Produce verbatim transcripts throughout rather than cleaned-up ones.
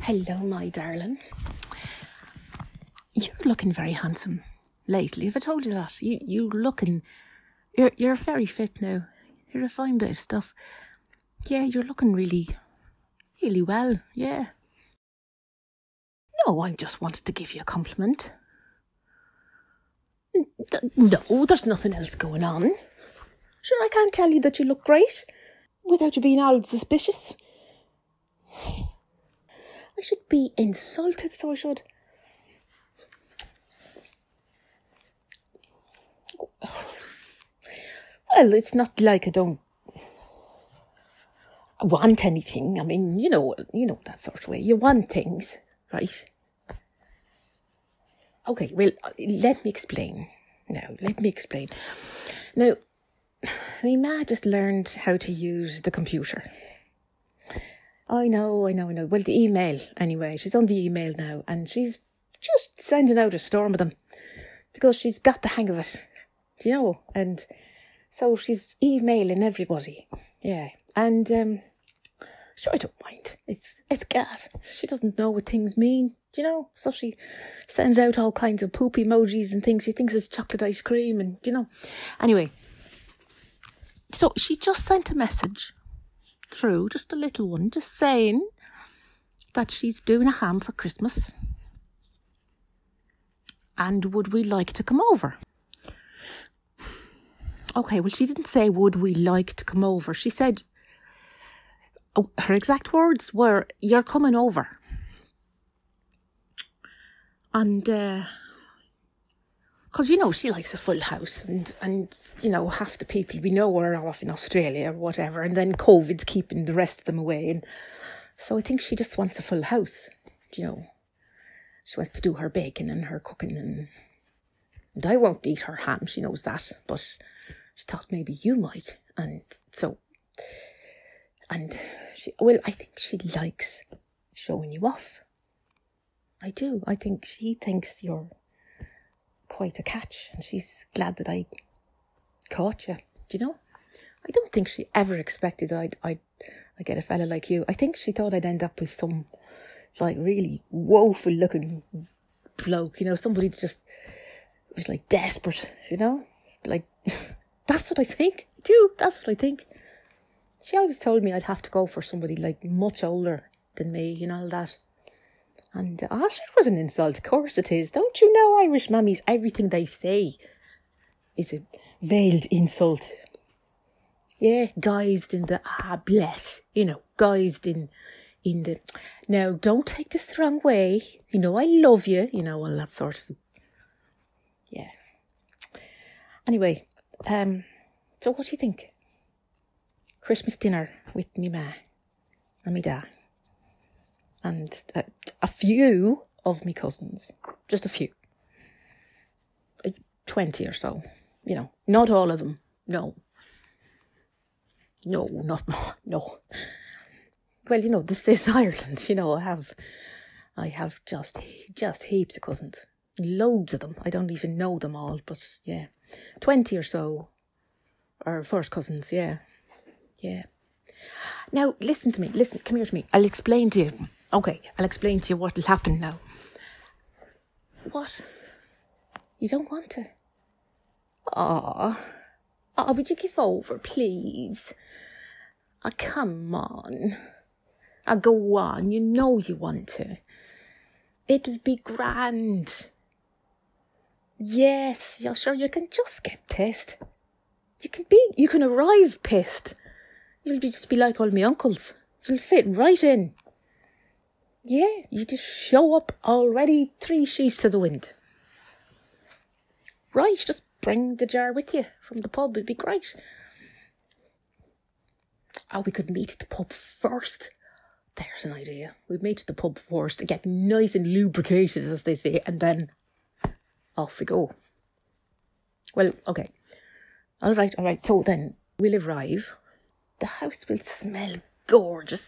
Hello, my darling. You're looking very handsome lately. Have I told you that? You you looking, you're you're very fit now. You're a fine bit of stuff. Yeah, you're looking really, really well. Yeah. No, I just wanted to give you a compliment. No, there's nothing else going on. Sure, I can't tell you that you look great without you being all suspicious. I should be insulted, so I should. Well, it's not like I don't want anything. I mean, you know, you know that sort of way. You want things, right? Okay, well, let me explain. Now, let me explain. Now, my ma just learned how to use the computer. I know, I know, I know. Well, the email, anyway. She's on the email now, and she's just sending out a storm of them because she's got the hang of it, you know. And so she's emailing everybody, yeah. And um, sure, I don't mind. It's it's gas. She doesn't know what things mean, you know. So she sends out all kinds of poop emojis and things. She thinks it's chocolate ice cream, and you know. Anyway, so she just sent a message through, just a little one, just saying that she's doing a ham for Christmas and would we like to come over. Okay, well, she didn't say would we like to come over. She said, oh, her exact words were, you're coming over. And uh because, you know, she likes a full house and, and, you know, half the people we know are off in Australia or whatever, and then COVID's keeping the rest of them away. And so I think she just wants a full house, you know. She wants to do her baking and her cooking, and, and I won't eat her ham, she knows that, but she thought maybe you might. And so, and she, well, I think she likes showing you off. I do. I think she thinks you're quite a catch, and she's glad that I caught you. Do you know? I don't think she ever expected I'd I'd I'd get a fella like you. I think she thought I'd end up with some like really woeful looking bloke, you know, somebody that just was like desperate, you know? Like that's what I think. I do, that's what I think. She always told me I'd have to go for somebody like much older than me, you know, all that. And, uh, oh, sure, it was an insult. Of course it is. Don't you know Irish mammies, everything they say is a veiled insult. Yeah, guised in the, ah, bless, you know, guised in, in the, now, don't take this the wrong way. You know, I love you, you know, all that sort of, yeah. Anyway, um, so what do you think? Christmas dinner with me ma and me dad. And a, a few of me cousins, just a few, twenty or so, you know, not all of them, no, no, not, no. Well, you know, this is Ireland, you know, I have, I have just, just heaps of cousins, loads of them, I don't even know them all, but yeah, twenty or so are first cousins, yeah, yeah. Now, listen to me, listen, come here to me, I'll explain to you. Okay, I'll explain to you what will happen now. What? You don't want to? Aw. Oh, would you give over, please? Oh, come on. Oh, go on, you know you want to. It'll be grand. Yes, yeah, sure, you can just get pissed. You can be, you can arrive pissed. You'll be, just be like all my uncles. You'll fit right in. Yeah, you just show up already three sheets to the wind. Right, just bring the jar with you from the pub, it'd be great. Oh, we could meet at the pub first. There's an idea. We'd meet at the pub first to get nice and lubricated, as they say, and then off we go. Well, okay. All right, all right. So then we'll arrive. The house will smell gorgeous.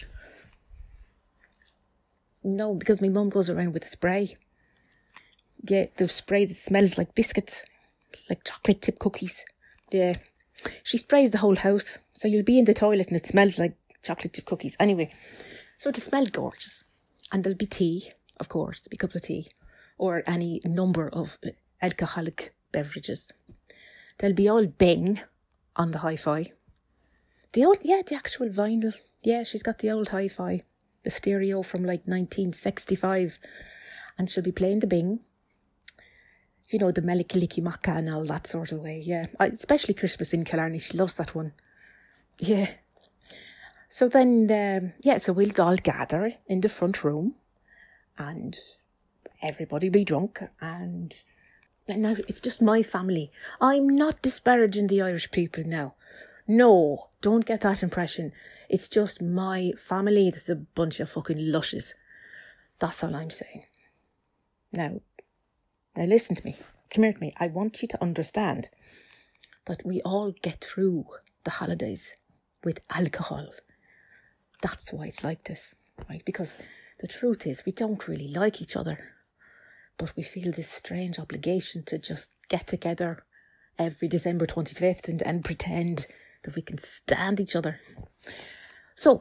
No, because my mum goes around with a spray. Yeah, the spray that smells like biscuits, like chocolate chip cookies. Yeah, she sprays the whole house, so you'll be in the toilet and it smells like chocolate chip cookies. Anyway, so it'll smell gorgeous. And there'll be tea, of course, there'll be a cup of tea, or any number of alcoholic beverages. There'll be all Bing on the hi-fi. The old, yeah, the actual vinyl. Yeah, she's got the old hi-fi, the stereo from like nineteen sixty-five. And she'll be playing the Bing. You know, the Melikilikimaka and all that sort of way, yeah. I, especially Christmas in Killarney, she loves that one. Yeah. So then, um, yeah, so we'll all gather in the front room and everybody be drunk, and now it's just my family. I'm not disparaging the Irish people now. No, don't get that impression. It's just my family. There's a bunch of fucking lushes. That's all I'm saying. Now, now listen to me. Come here to me. I want you to understand that we all get through the holidays with alcohol. That's why it's like this, right? Because the truth is we don't really like each other, but we feel this strange obligation to just get together every December twenty-fifth and, and pretend that we can stand each other. So,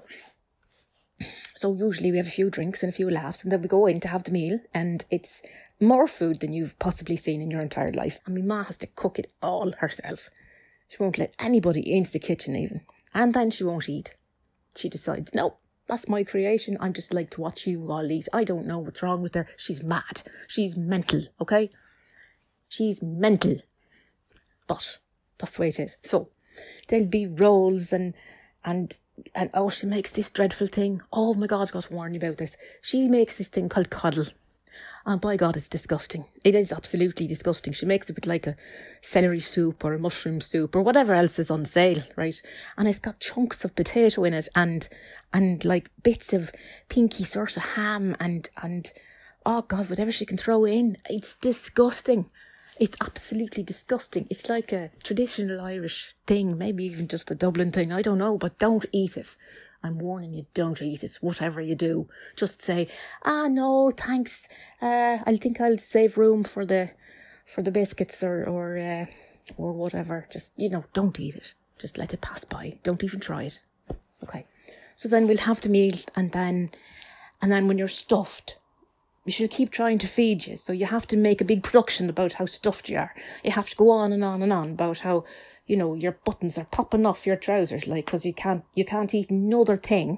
so usually we have a few drinks and a few laughs, and then we go in to have the meal, and it's more food than you've possibly seen in your entire life. And my ma has to cook it all herself. She won't let anybody into the kitchen even. And then she won't eat. She decides, no, that's my creation. I just like to watch you all eat. I don't know what's wrong with her. She's mad. She's mental, okay? She's mental. But that's the way it is. So there'll be rolls and, and, and oh, she makes this dreadful thing. Oh my God, I've got to warn you about this. She makes this thing called coddle. And by God, it's disgusting. It is absolutely disgusting. She makes it with like a celery soup or a mushroom soup or whatever else is on sale, right? And it's got chunks of potato in it and and like bits of pinky sort of ham and, and oh God, whatever she can throw in. It's disgusting. It's absolutely disgusting. It's like a traditional Irish thing, maybe even just a Dublin thing. I don't know, but don't eat it. I'm warning you, don't eat it, whatever you do. Just say, ah, no, thanks. Uh, I think I'll save room for the for the biscuits or or uh, or whatever. Just, you know, don't eat it. Just let it pass by. Don't even try it. Okay. So then we'll have the meal, and then and then when you're stuffed, we should keep trying to feed you. So you have to make a big production about how stuffed you are. You have to go on and on and on about how, you know, your buttons are popping off your trousers, like, because you can't, you can't eat another thing.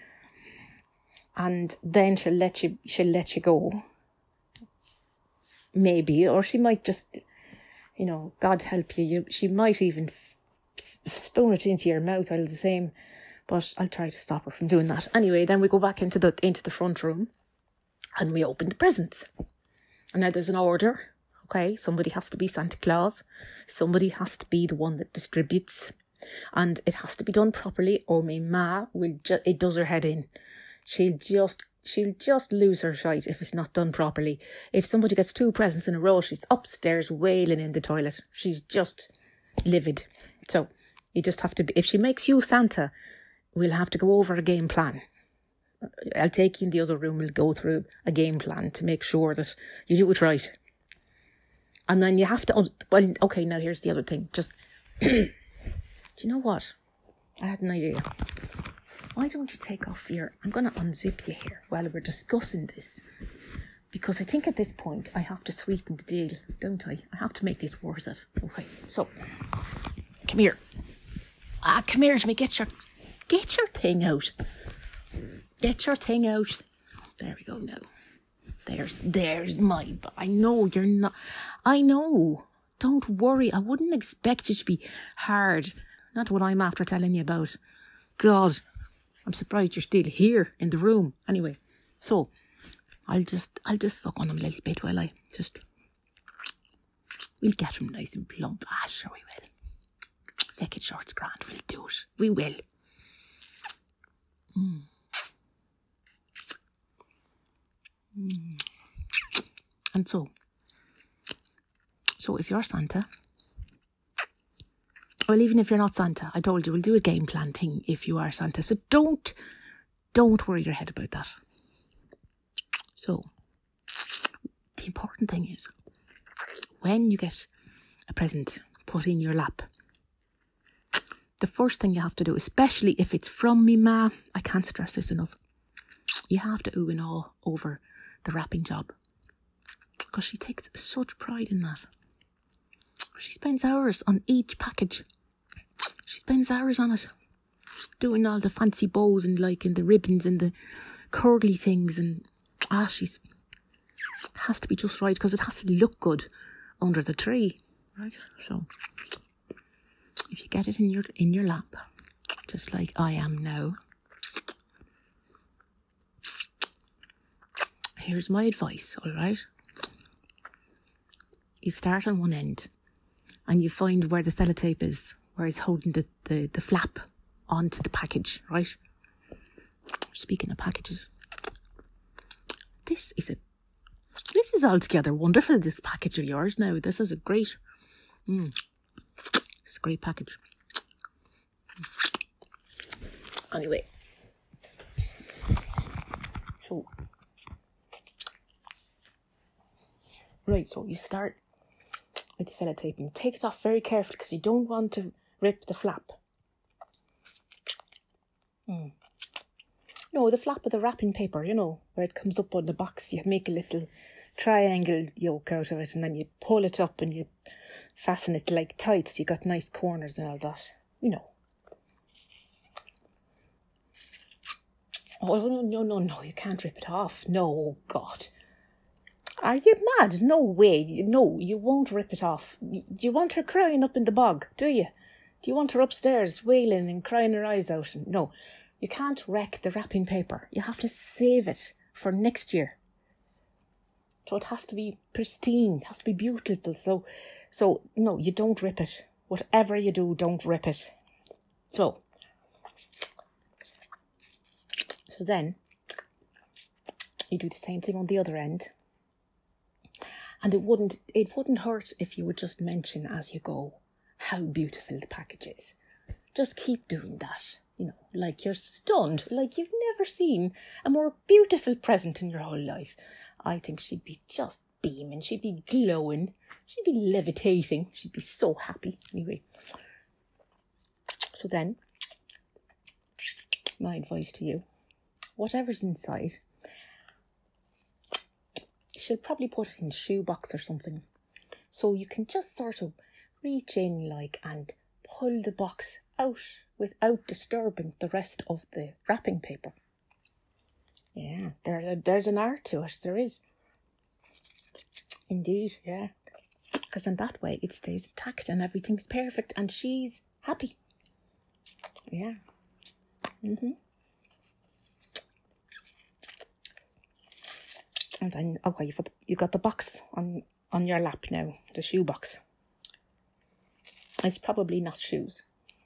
And then she'll let you, she'll let you go. Maybe, or she might just, you know, God help you, you she might even f- spoon it into your mouth all the same. But I'll try to stop her from doing that. Anyway, then we go back into the into the front room, and we open the presents. And now there's an order. Okay, somebody has to be Santa Claus. Somebody has to be the one that distributes. And it has to be done properly, or my ma will ju- it does her head in. She'll just she'll just lose her shite if it's not done properly. If somebody gets two presents in a row, she's upstairs wailing in the toilet. She's just livid. So you just have to be, if she makes you Santa, we'll have to go over a game plan. I'll take you in the other room, we'll go through a game plan to make sure that you do it right. And then you have to, well, okay, now here's the other thing. Just, do you know what? I had an idea. Why don't you take off your, I'm going to unzip you here while we're discussing this. Because I think at this point I have to sweeten the deal, don't I? I have to make this worth it. Okay, so, come here. Ah, come here to me, get your, get your thing out. Get your thing out. There we go now. There's, there's my, I know you're not, I know. Don't worry. I wouldn't expect you to be hard. Not what I'm after telling you about. God, I'm surprised you're still here in the room. Anyway, so I'll just, I'll just suck on him a little bit while I just, we'll get him nice and plump. Ah, sure we will. Take it short, grand. We'll do it. We will. Mm. Mm. And so, so if you're Santa, well, even if you're not Santa, I told you we'll do a game plan thing if you are Santa. So don't, don't worry your head about that. So, the important thing is, when you get a present put in your lap, the first thing you have to do, especially if it's from me ma, I can't stress this enough, You have to ooh and ah over the wrapping job, because she takes such pride in that. She spends hours on each package. She spends hours on it, doing all the fancy bows and like and the ribbons and the curly things, and ah, she's has to be just right, because it has to look good under the tree, right? So if you get it in your in your lap, just like I am now, here's my advice, all right? You start on one end and you find where the sellotape is, where it's holding the, the, the flap onto the package, right? Speaking of packages, this is a this is altogether wonderful, this package of yours now. This is a great, mm, it's a great package. Anyway, so, right, so you start with the sellotape and take it off very carefully, because you don't want to rip the flap. Mm. No, the flap of the wrapping paper, you know, where it comes up on the box. You make a little triangle yoke out of it, and then you pull it up and you fasten it like tight, so you got nice corners and all that, you know. Oh, no, no, no, no, you can't rip it off. No, God. Are you mad? No way. No, you won't rip it off. Do you want her crying up in the bog, do you? Do you want her upstairs wailing and crying her eyes out? No, you can't wreck the wrapping paper. You have to save it for next year. So it has to be pristine, it has to be beautiful. So, so no, you don't rip it. Whatever you do, don't rip it. So, so then you do the same thing on the other end. And it wouldn't it wouldn't hurt if you would just mention as you go how beautiful the package is. Just keep doing that, you know, like you're stunned, like you've never seen a more beautiful present in your whole life. I think she'd be just beaming, she'd be glowing, she'd be levitating, she'd be so happy. Anyway, so then, my advice to you, whatever's inside, she'll probably put it in a shoebox or something, so you can just sort of reach in like and pull the box out without disturbing the rest of the wrapping paper. Yeah, there, there's an art to it, there is. Indeed, yeah. Because in that way it stays intact and everything's perfect and she's happy. Yeah. Mm-hmm. And then, okay, you've got, you got the box on, on your lap now, the shoe box. It's probably not shoes.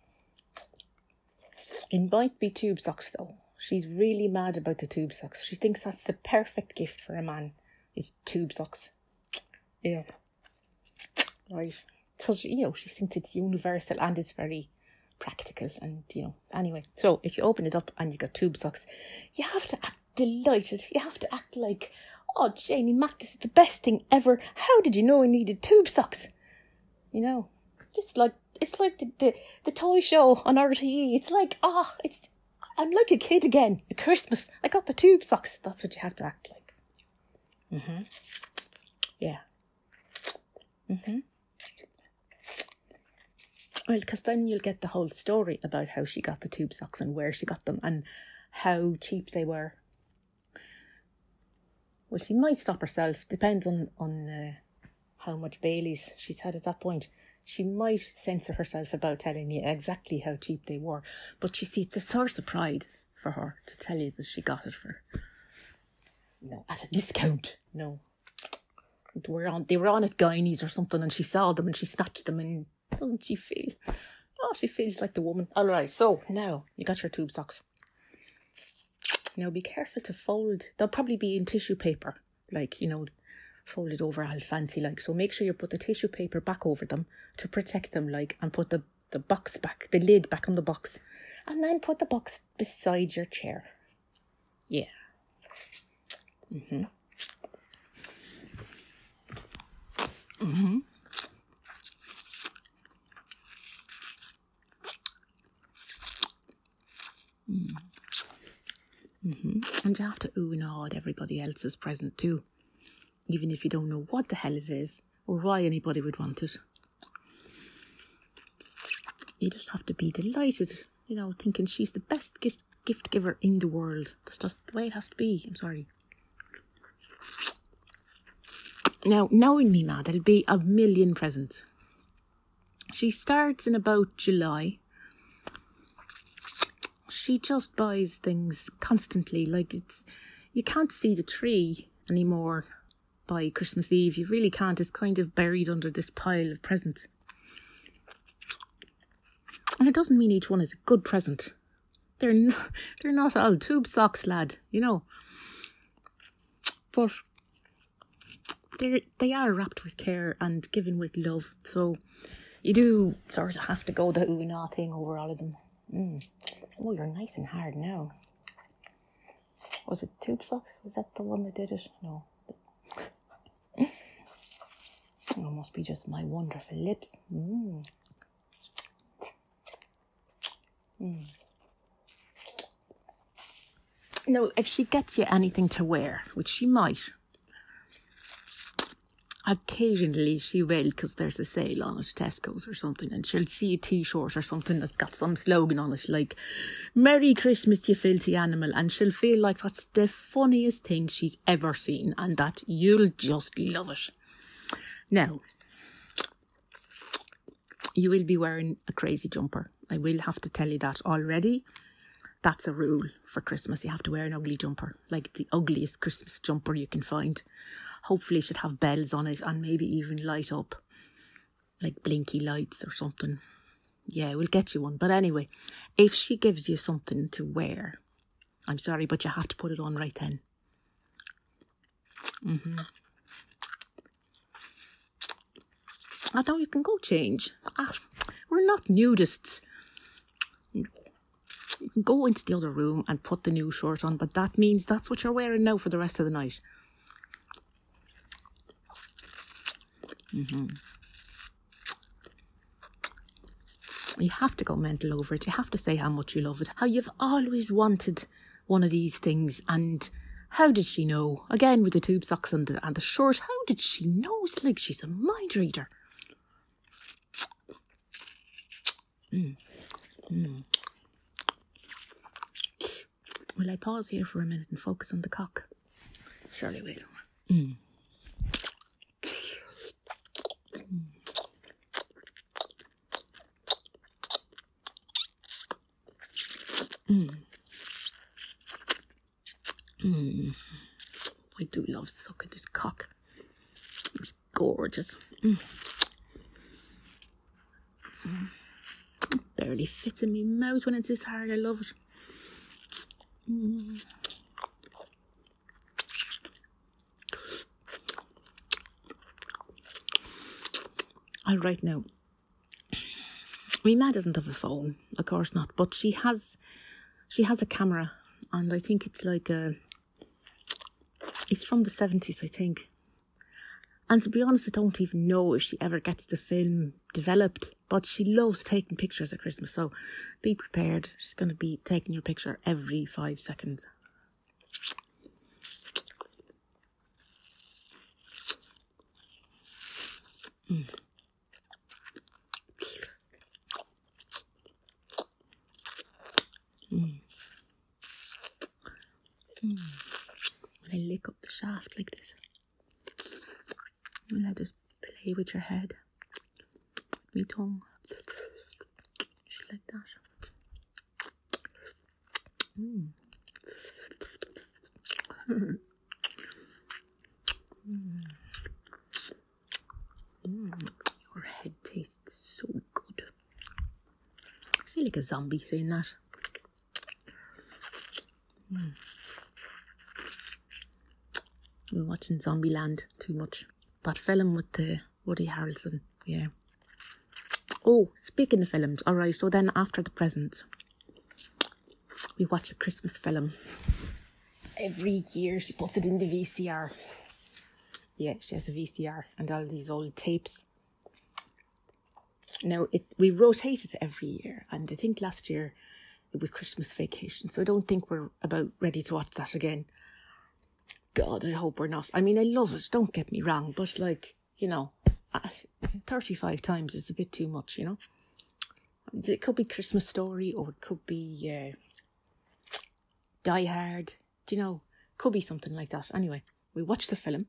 It might be tube socks though. She's really mad about the tube socks. She thinks that's the perfect gift for a man, is tube socks. Yeah. Right. Because, you know, she thinks it's universal and it's very practical and, you know, anyway. So if you open it up and you got tube socks, you have to act delighted. You have to act like, oh, Janie Mac, this is the best thing ever. How did you know I needed tube socks? You know, just like, it's like the, the, the toy show on R T E. It's like, ah, oh, it's, I'm like a kid again at Christmas. I got the tube socks. That's what you have to act like. Mm-hmm. Yeah. Mm-hmm. Well, because then you'll get the whole story about how she got the tube socks and where she got them and how cheap they were. Well, she might stop herself. Depends on, on uh, how much Baileys she's had at that point. She might censor herself about telling you exactly how cheap they were. But you see, it's a source of pride for her to tell you that she got it for, you know, at a discount. No. They were on, they were on at Guineas or something and she saw them and she snatched them, and doesn't she feel? Oh, she feels like the woman. All right, so now you got your tube socks. Now be careful to fold. They'll probably be in tissue paper, like, you know, folded over all fancy like. So make sure you put the tissue paper back over them to protect them, like, and put the, the box back, the lid back on the box. And then put the box beside your chair. Yeah. Mm-hmm. Mm-hmm. Mm. Mm-hmm. And you have to ooh and ah at everybody else's present too, even if you don't know what the hell it is or why anybody would want it. You just have to be delighted, you know, thinking she's the best gift gift giver in the world. That's just the way it has to be. I'm sorry. Now, knowing me, ma, there'll be a million presents. She starts in about July. She just buys things constantly. Like, it's, you can't see the tree anymore by Christmas Eve. You really can't. It's kind of buried under this pile of presents. And it doesn't mean each one is a good present. They're not, they're not all tube socks, lad, you know. But they they are wrapped with care and given with love. So you do sort of have to go the ooh and ah thing over all of them. Mm. Oh, you're nice and hard now. Was it tube socks? Was that the one that did it? No. It must be just my wonderful lips. Mm. Mm. Now, if she gets you anything to wear, which she might, occasionally she will, because there's a sale on it, Tesco's or something, and she'll see a t-shirt or something that's got some slogan on it, like, Merry Christmas, you filthy animal, and she'll feel like that's the funniest thing she's ever seen, and that you'll just love it. Now, you will be wearing a crazy jumper. I will have to tell you that already. That's a rule for Christmas. You have to wear an ugly jumper, like the ugliest Christmas jumper you can find. Hopefully it should have bells on it and maybe even light up, like blinky lights or something. Yeah, we'll get you one. But anyway, if she gives you something to wear, I'm sorry, but you have to put it on right then. Mm-hmm. I know you can go change. Ah, we're not nudists. You can go into the other room and put the new shirt on, but that means that's what you're wearing now for the rest of the night. Mm-hmm. You have to go mental over it. You have to say how much you love it. How you've always wanted one of these things. And how did she know? Again, with the tube socks and the, and the shirt. How did she know? It's like she's a mind reader. Mm. Mm. Will I pause here for a minute and focus on the cock? Surely will. Mm. Mm. Mm. I do love sucking this cock. It's gorgeous. Mm. Mm. It barely fits in my mouth when it's this hard. I love it. Mm. All right now. My ma doesn't have a phone, of course not, but she has she has a camera, and I think it's like a it's from the seventies, I think. And to be honest, I don't even know if she ever gets the film developed, but she loves taking pictures at Christmas, so be prepared. She's going to be taking your picture every five seconds. Mm. Mm. Mm. Will I lick up the shaft like this? Will I just play with your head? Me tongue. Just like that. Mm. mm. Mm. Your head tastes so good. I feel like a zombie saying that. Mm. We're watching Zombieland too much. That film with the Woody Harrelson, yeah. Oh, speaking of films, alright, so then after the presents, we watch a Christmas film. Every year she puts it in the V C R. Yeah, she has a V C R and all these old tapes. Now, it we rotate it every year, and I think last year it was Christmas Vacation. So I don't think we're about ready to watch that again. God, I hope we're not. I mean, I love it, don't get me wrong, but like, you know, thirty-five times is a bit too much, you know. It could be Christmas Story, or it could be uh, Die Hard, do you know, could be something like that. Anyway, we watched the film,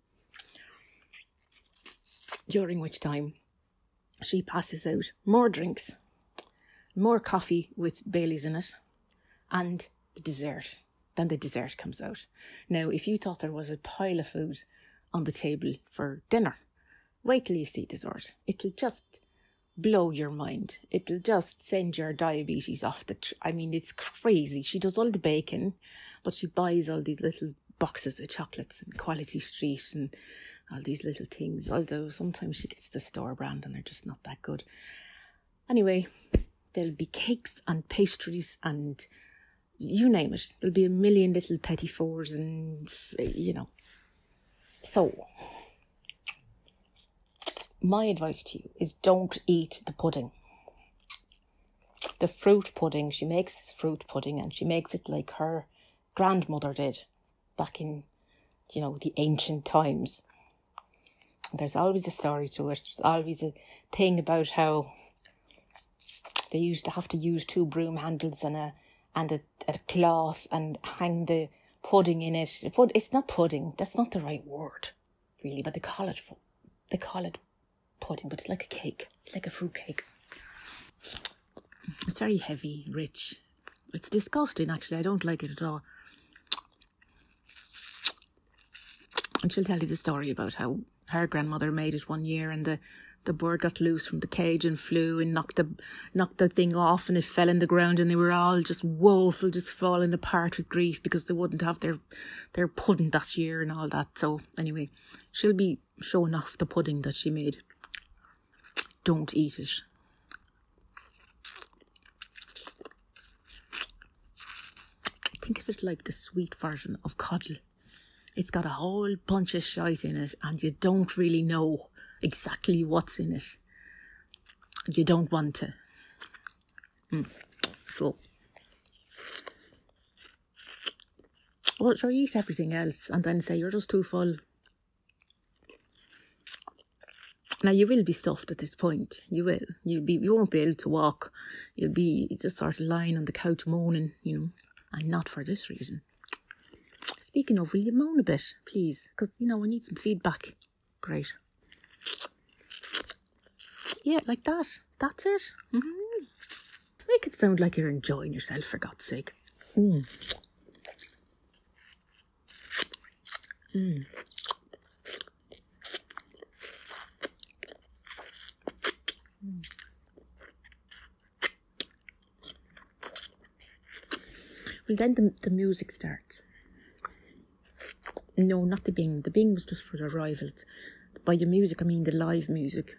during which time she passes out more drinks, more coffee with Baileys in it, and the dessert. Then the dessert comes out. Now, if you thought there was a pile of food on the table for dinner, wait till you see dessert. It'll just blow your mind. It'll just send your diabetes off the... Tr- I mean, it's crazy. She does all the baking, but she buys all these little boxes of chocolates and Quality Street and all these little things. Although sometimes she gets the store brand and they're just not that good. Anyway, there'll be cakes and pastries and you name it. There'll be a million little petit fours and, you know. So, my advice to you is don't eat the pudding. The fruit pudding, she makes this fruit pudding and she makes it like her grandmother did back in, you know, the ancient times. There's always a story to it. There's always a thing about how they used to have to use two broom handles and a and a, a cloth and hang the pudding in it. It's not pudding. That's not the right word, really. But they call it they call it pudding. But it's like a cake. It's like a fruit cake. It's very heavy, rich. It's disgusting, actually. I don't like it at all. And she'll tell you the story about how her grandmother made it one year and the The bird got loose from the cage and flew and knocked the knocked the thing off and it fell in the ground and they were all just woeful, just falling apart with grief because they wouldn't have their their pudding that year and all that. So anyway, she'll be showing off the pudding that she made. Don't eat it. Think of it like the sweet version of coddle. It's got a whole bunch of shite in it and you don't really know exactly what's in it. You don't want to. Mm. So, well, sure, eat everything else and then say you're just too full. Now, you will be stuffed at this point. You will. You'll be. You won't be able to walk. You'll be just sort of lying on the couch moaning, you know, and not for this reason. Speaking of, will you moan a bit, please? Because, you know, I need some feedback. Great. Yeah, like that. That's it. Mm-hmm. Make it sound like you're enjoying yourself, for God's sake. Mm. Mm. Mm. Well, then the, the music starts. No, not the Bing. The Bing was just for the arrivals. By the music, I mean the live music.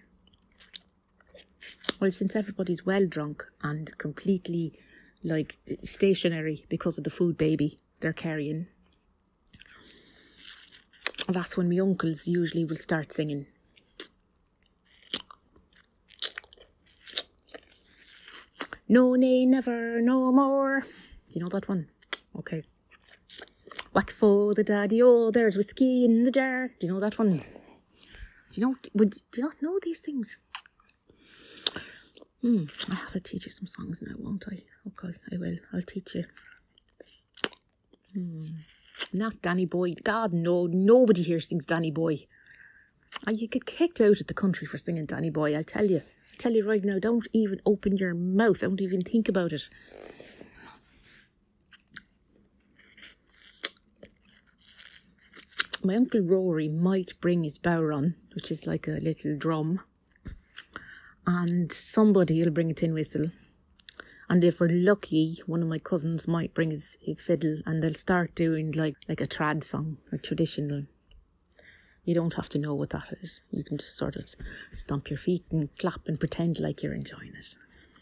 Well, since everybody's well drunk and completely, like, stationary because of the food baby they're carrying, that's when my uncles usually will start singing. No, nay, never, no more. You know that one? Okay. Whack for the daddy, oh, there's whiskey in the jar. Do you know that one? Do you know, would, do you not know these things? Hmm, I have to teach you some songs now, won't I? Okay, I will. I'll teach you. Hmm. Not Danny Boy. God, no. Nobody here sings Danny Boy. And you get kicked out of the country for singing Danny Boy, I'll tell you. I'll tell you right now, don't even open your mouth. Don't even think about it. My Uncle Rory might bring his bowron, which is like a little drum, and somebody will bring a tin whistle. And if we're lucky, one of my cousins might bring his, his fiddle and they'll start doing like, like a trad song, a traditional. You don't have to know what that is. You can just sort of stomp your feet and clap and pretend like you're enjoying it.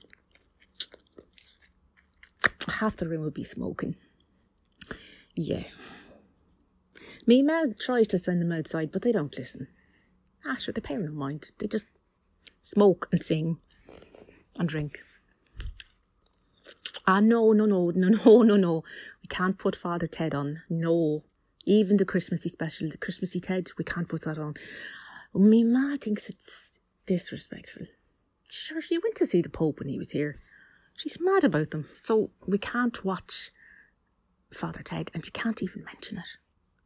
Half the room will be smoking. Yeah. Me Mel tries to send them outside, but they don't listen. Ah, sure, they pay no mind. They just smoke and sing and drink. Ah, no, no, no, no, no, no, no. We can't put Father Ted on. No. Even the Christmassy special, the Christmassy Ted, we can't put that on. Me ma thinks it's disrespectful. Sure, she went to see the Pope when he was here. She's mad about them. So we can't watch Father Ted, and she can't even mention it.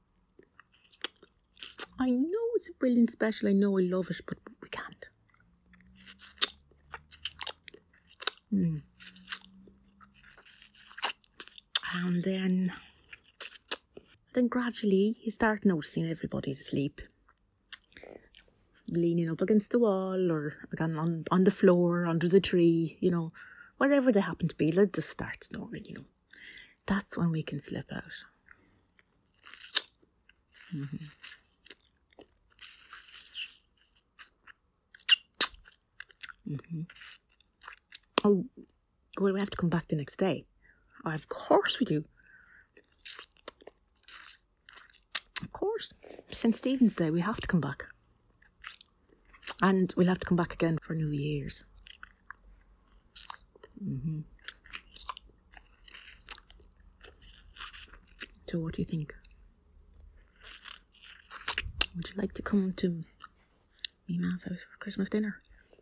I know it's a brilliant special. I know I love it, but we can't. Mm. And then, then gradually you start noticing everybody's asleep. Leaning up against the wall or again on, on the floor, under the tree, you know, wherever they happen to be, they'll just start snoring, you know. That's when we can slip out. Mm-hmm. Mm-hmm. Oh, well, we have to come back the next day. Oh, of course we do. Of course. Saint Stephen's Day, we have to come back. And we'll have to come back again for New Year's. Mm-hmm. So what do you think? Would you like to come to me ma's house for Christmas dinner?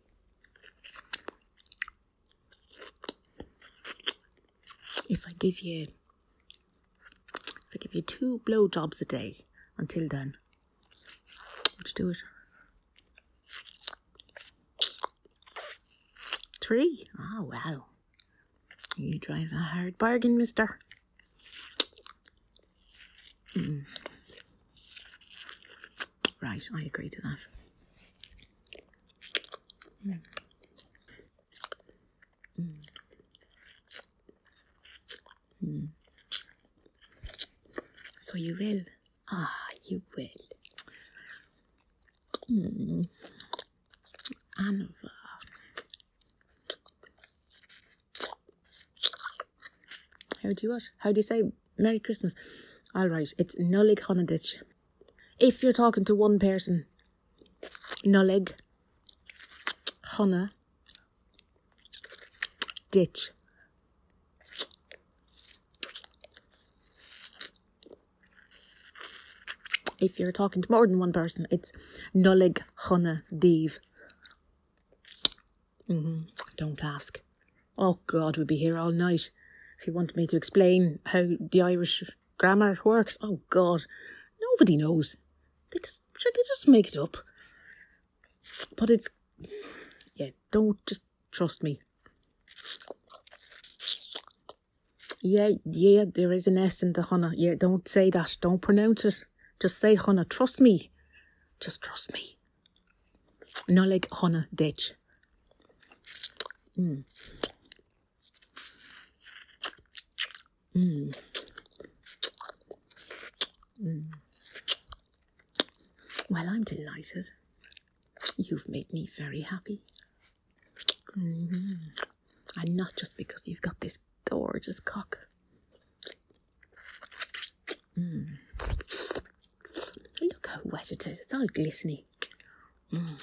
If I give you, if I give you two blowjobs a day until then, would you do it? Three? Oh, well. You drive a hard bargain, mister. Mm. Right, I agree to that. Mm. Mm. Mm. So you will? Ah, you will. Mm. And uh, how do you what? How do you say Merry Christmas? All right, it's Nullig Honaditch. If you're talking to one person, Nullig Honna Ditch. If you're talking to more than one person, it's Nullig Honna Div. Mm-hmm. Don't ask. Oh God, we'd be here all night if you want me to explain how the Irish grammar works. Oh God, nobody knows. They just, they just make it up. But it's, yeah, don't, just trust me. Yeah, yeah, there is an S in the Honna. Yeah, don't say that. Don't pronounce it. Just say Honna. Trust me. Just trust me. Not like Honna Ditch. Mm. Mm. Mm. Well, I'm delighted. You've made me very happy. Mm-hmm. And not just because you've got this gorgeous cock. Mm. Look how wet it is. It's all glistening. Mm.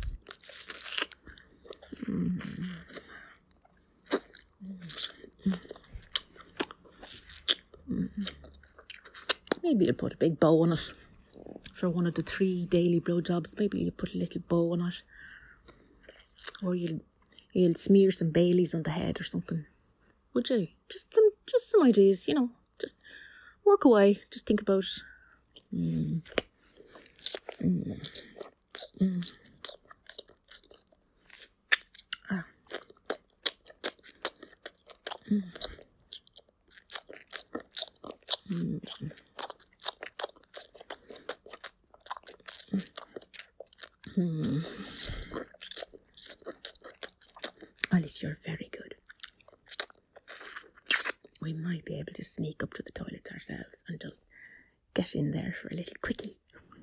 Mm. Mm. Mm. Maybe you'll put a big bow on it for one of the three daily blowjobs. Maybe you'll put a little bow on it. Or you'll you'll smear some Baileys on the head or something. Would you? Just some just some ideas, you know. Just walk away. Just think about it. Mm. Mm. Mm. Ah. Mm. Mm. Mm. Well, if you're very good, we might be able to sneak up to the toilets ourselves and just get in there for a little quickie.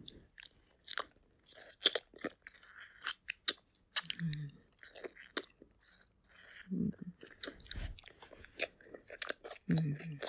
Mm. Mm. Mm.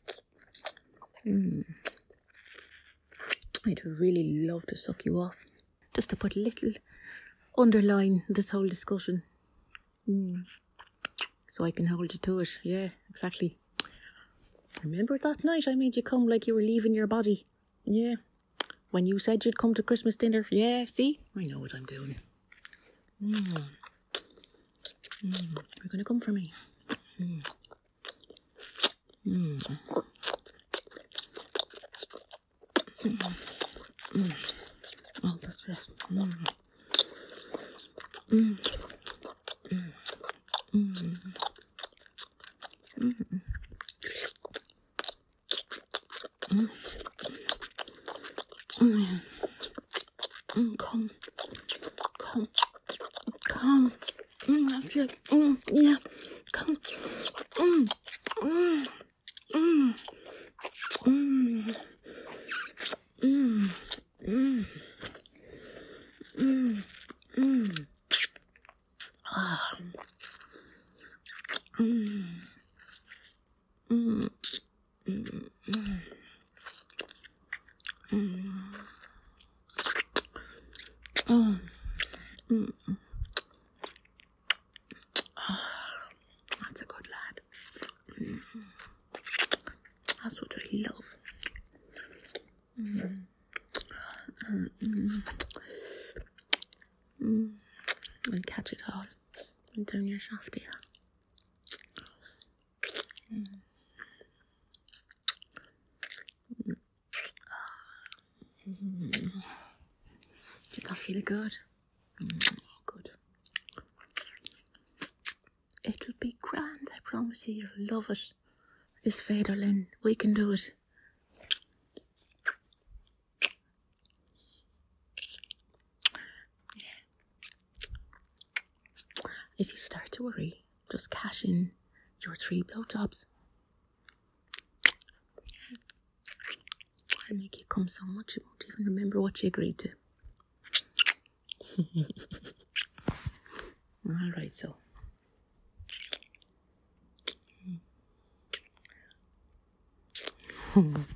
Mm. I'd really love to suck you off, just to put a little underline this whole discussion. Mm. so I can hold you to it. Yeah, exactly. Remember that night I made you come like you were leaving your body? Yeah. When you said you'd come to Christmas dinner. Yeah, see? I know what I'm doing. Mm. Mm. You're going to come for me. Mm. Mm. Mm. Mm. Oh, that's it. Mm. Mm. Mm. Mm. Mm. Mm. Mm. Mm. Come. Come. Come. Mm. That's it. Mm. Yeah. Come. Mm. Mm. Mm. Mm. Mm. Mm. Mm. Mm. Ah. Mm. Mm. Mm. Mm. Mm. Oh. Mm. Oh. That's a good lad. Mm. That's what I love. Mm. Mm. Mm. Mm. And catch it all and down your shaft here. Mm. Mm. Did that feel good? Mm. Good. It'll be grand, I promise you. You'll love it. It's Vaderlin. We can do it. If you start to worry, just cash in your three blowjobs. I'll make you come so much you won't even remember what you agreed to. Alright, so. Hmm.